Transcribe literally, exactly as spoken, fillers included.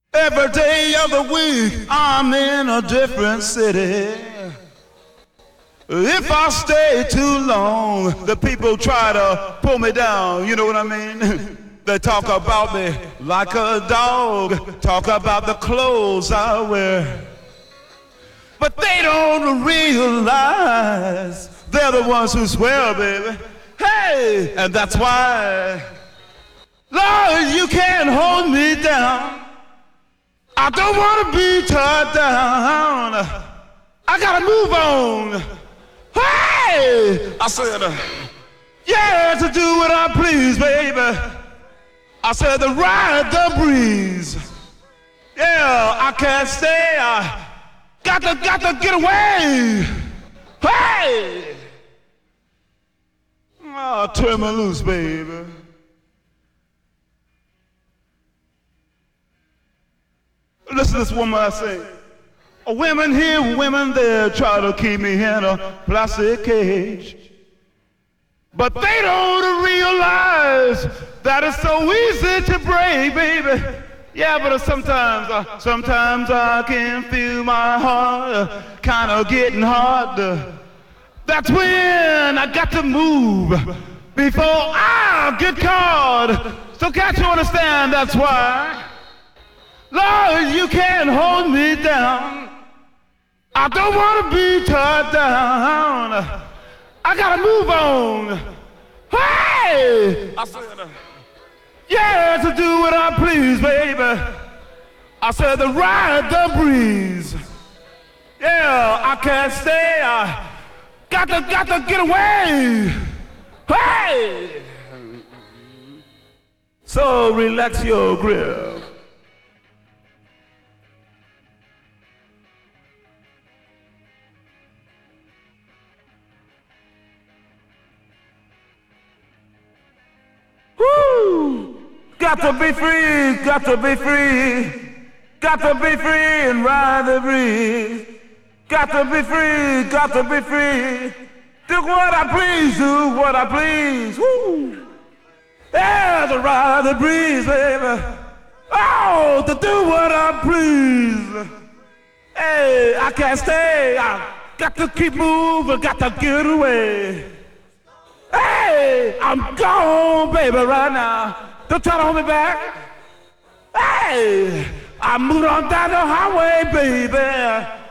Every day of the week, I'm in a different city. If I stay too long, the people try to pull me down, you know what I mean? They talk about me like a dog, talk about the clothes I wear. But they don't realize they're the ones who swear, baby. Hey, and that's why, Lord, you can't hold me down. I don't want to be tied down. I gotta move on. Hey, I said, uh, yeah, to do what I please, baby. I said to ride the breeze. Yeah, I can't stay. I got to, got to get away. Hey, oh, turn me loose, baby. Listen to this woman I say. Women here, women there, try to keep me in a plastic cage. But they don't realize that it's so easy to break, baby. Yeah, but sometimes, uh, sometimes I can feel my heart uh, kind of getting hard. That's when I got to move before I get caught. So can't you understand? That's why, Lord, you can't hold me down. I don't want to be tied down. I gotta move on. Hey! I said, uh, yeah, to do what I please, baby. I said to ride the breeze. Yeah, I can't stay. I got to, got to get away. Hey! So relax your grip. Woo! Got to be free, got to be free, got to be free and ride the breeze. Got to be free, got to be free. Do what I please, do what I please. Woo! Yeah, to ride the breeze, baby. Oh, to do what I please. Hey, I can't stay. I got to keep moving, got to get away. Hey, I'm gone, baby, right now. Don't try to hold me back. Hey, I'm moving on down the highway, baby.